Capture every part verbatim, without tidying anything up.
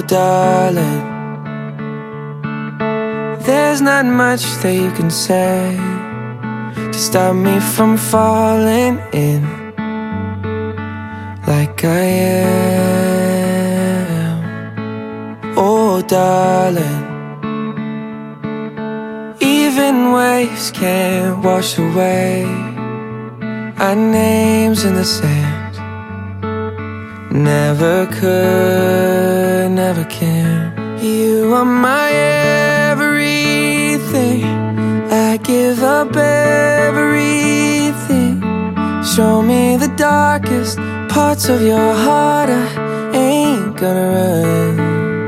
darling, there's not much that you can say to stop me from falling in like I am. Oh darling, even waves can't wash away our names in the sand. Never could, never can. You are my everything. I give up everything. Show me the darkest parts of your heart. I ain't gonna run.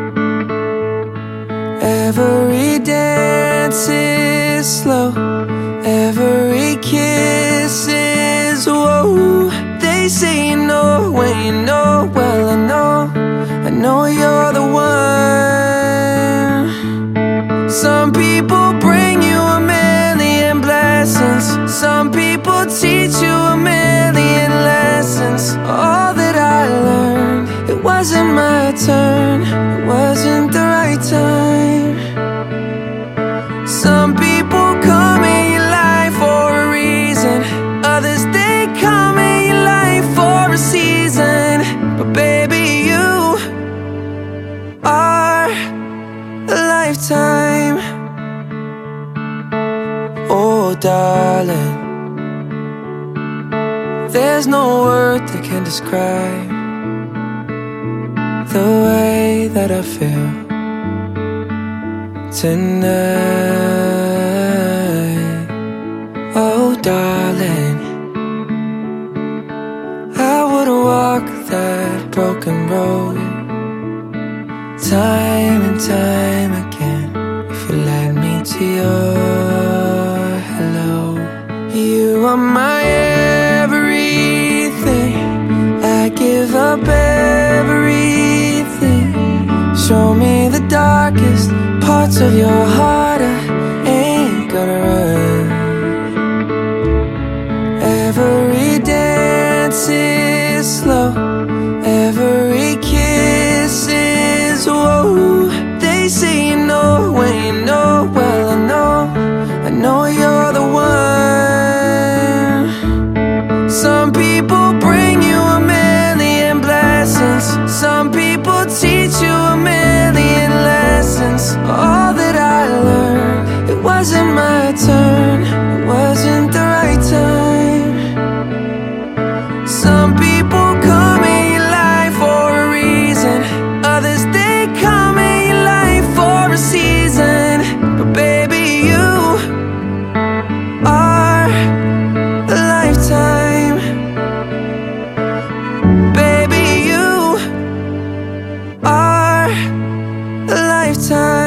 Every dance is slow, every kiss is whoa. They say you know when you know. Well, I know, I know you're the one. Some people bring you a million blessings. Some people teach you a million lessons. All that I learned, it wasn't my turn, it wasn't the right time. Some people come in your life for a reason. Others, they come in your life for a season. But baby, you are a lifetime. Oh darling, there's no word that can describe the way that I feel tonight. Oh darling, I would walk that broken road time and time again if you led me to your hello. You are my everything. I give up everything. Show me the darkest parts of your heart. I ain't gonna run. Every dance is slow, every kiss is whoa. They say you know when you know. Well, I know, I know you're the one. Some people bring you a million blessings. Some people teach you a million lessons. All that I learned, it wasn't my turn, it wasn't the right time. Some people come in your life for a reason. Others, they come in your life for a season. But baby, you are a lifetime. Baby, you are a lifetime.